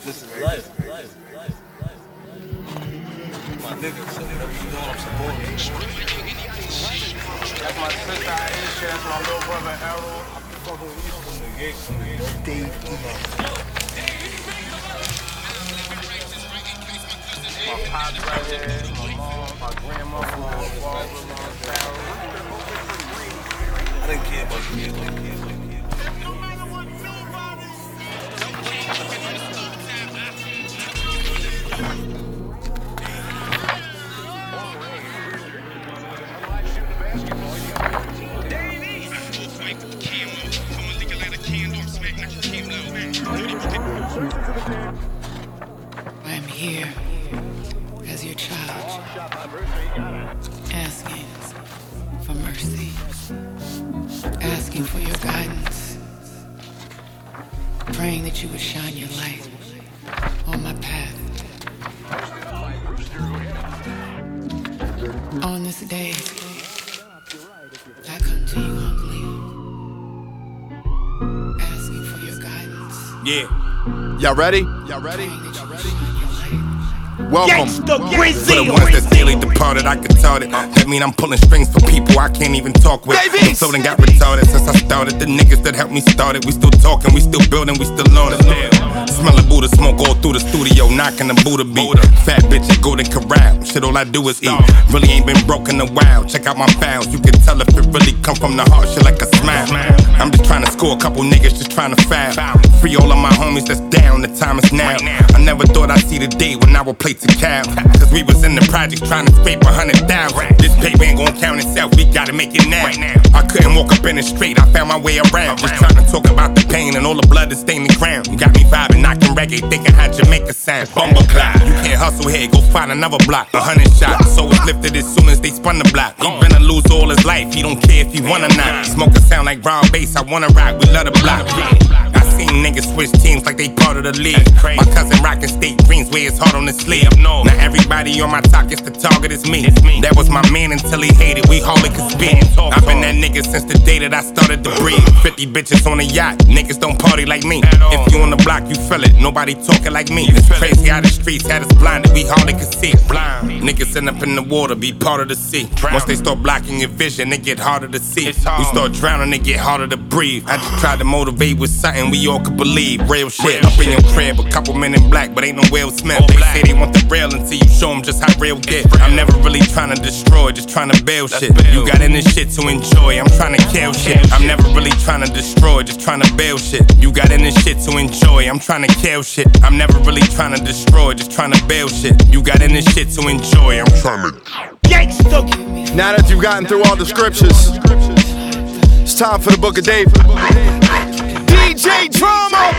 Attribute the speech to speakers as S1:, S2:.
S1: This is life. My nigga, so whatever you doing, I'm supporting you. That's my sister Aisha, that's my little brother Errol. I'm fucking with you from the gate. Dave my pops right here, my mom, my grandma, my father, my family. I didn't care about you.
S2: I'm here as your child, asking for mercy, asking for your guidance, praying that you would shine your light on my path. On this day, I come to you humbly, asking for your guidance.
S3: Yeah. Y'all ready?
S2: Praying that you would shine your light.
S3: Welcome.
S4: For the
S3: ones that's daily departed, I can tell it. That mean I'm pulling strings for people I can't even talk with. The floating got retarded since I started. The niggas that helped me start it, we still talking, we still building, we still on it. Smell of Buddha smoke all through the studio, knocking the Buddha beat. Fat bitch at Golden Corral, shit all I do is eat. Really ain't been broke in a while, check out my files. You can tell if it really come from the heart, shit like a smile. I'm just trying to score a couple niggas, just trying to foul. Free all of my homies that's down, the time is now. I never thought I'd see the day when I would play to cow. Cause we was in the projects trying to scrape 100,000. This paper ain't gon' count itself, we gotta make it now. I couldn't walk up in it straight, I found my way around. Just trying to talk about the pain and all the blood that stained the ground. You got me vibing, knocking reggae, thinking how Jamaica sound. Bumble cloud, you can't hustle here, go find another block. 100 shots, so it's lifted as soon as they spun the block. He finna lose all his life, he don't care if he wanna not. Smoking sound like raw bass, I wanna rock, we love the block. I seen niggas switch teams like they part of the league. My cousin rockin' state greens, where it's hard on the sleeve. Now everybody on my top gets the target, it's me. That was my man until he hated, we hardly could speak. I've been that nigga since the day that I started to breathe. 50 bitches on a yacht, niggas don't party like me. If you on the block, you feel it, nobody talking like me. It's crazy how the streets had us blinded, we hardly could see. Niggas end up in the water, be part of the sea. Once they start blocking your vision, it get harder to see. We start drowning, it get harder to breathe. I just tried to motivate with something we all could believe. Real shit, up in your crib, a couple men in black, but ain't no Will Smith. They say they want the real until you show them just how real get. I'm never really trying to destroy, just trying to build shit. You got in this shit to enjoy, I'm trying to kill shit. I'm never really trying to destroy, just trying to build shit. You got in this shit to enjoy, I'm trying to kill shit. I'm never really trying to destroy, just trying to build shit. You got in this shit to enjoy, I'm trying to.
S4: Now that you've gotten through all the scriptures, it's time for the Book of David. DJ Drama!